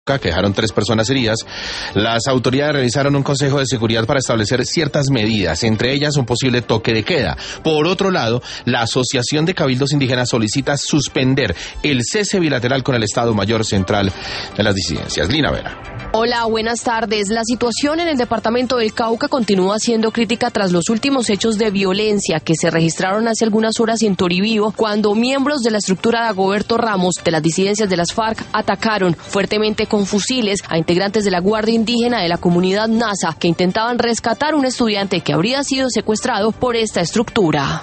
que dejaron 3 personas heridas, las autoridades realizaron un consejo de seguridad para establecer ciertas medidas, entre ellas un posible toque de queda. Por otro lado, la Asociación de Cabildos Indígenas solicita suspender el cese bilateral con el Estado Mayor Central de las disidencias. Lina Vera. Hola, buenas tardes. La situación en el departamento del Cauca continúa siendo crítica tras los últimos hechos de violencia que se registraron hace algunas horas en Toribío, cuando miembros de la estructura de Dagoberto Ramos de las disidencias de las FARC atacaron fuertemente con fusiles a integrantes de la Guardia Indígena de la comunidad Nasa que intentaban rescatar a un estudiante que habría sido secuestrado por esta estructura.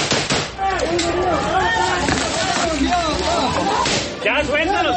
Ya, suéltalos.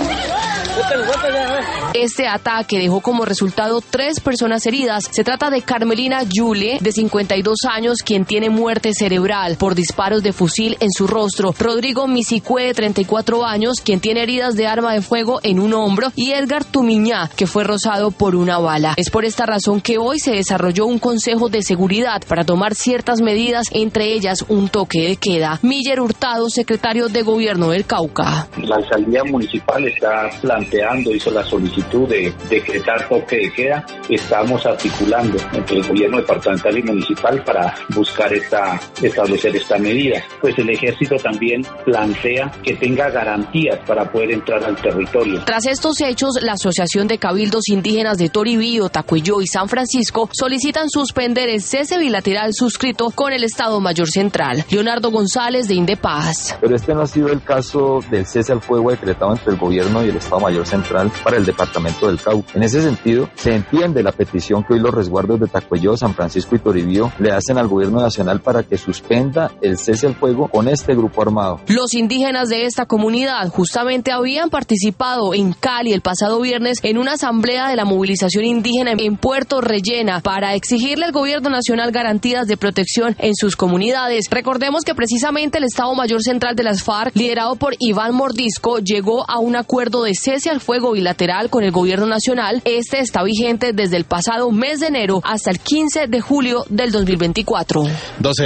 Este ataque dejó como resultado 3 personas heridas. Se trata de Carmelina Yule, de 52 años, quien tiene muerte cerebral por disparos de fusil en su rostro. Rodrigo Misicue, de 34 años, quien tiene heridas de arma de fuego en un hombro. Y Edgar Tumiñá, que fue rozado por una bala. Es por esta razón que hoy se desarrolló un consejo de seguridad para tomar ciertas medidas, entre ellas un toque de queda. Miller Hurtado, secretario de Gobierno del Cauca. La alcaldía municipal está hizo la solicitud de decretar toque de queda. Estamos articulando entre el gobierno departamental y municipal para buscar establecer esta medida. Pues el ejército también plantea que tenga garantías para poder entrar al territorio. Tras estos hechos, la Asociación de Cabildos Indígenas de Toribío, Tacuelló y San Francisco solicitan suspender el cese bilateral suscrito con el Estado Mayor Central. Leonardo González, de Indepaz. Pero este no ha sido el caso del cese al fuego decretado entre el gobierno y el Estado Mayor Central para el departamento del Cauca. En ese sentido, se entiende la petición que hoy los resguardos de Tacuelló, San Francisco y Toribío le hacen al gobierno nacional para que suspenda el cese al fuego con este grupo armado. Los indígenas de esta comunidad justamente habían participado en Cali el pasado viernes en una asamblea de la movilización indígena en Puerto Rellena para exigirle al gobierno nacional garantías de protección en sus comunidades. Recordemos que precisamente el Estado Mayor Central de las FARC, liderado por Iván Mordisco, llegó a un acuerdo de cese al fuego bilateral con el gobierno nacional. Este está vigente desde el pasado mes de enero hasta el 15 de julio del 2024.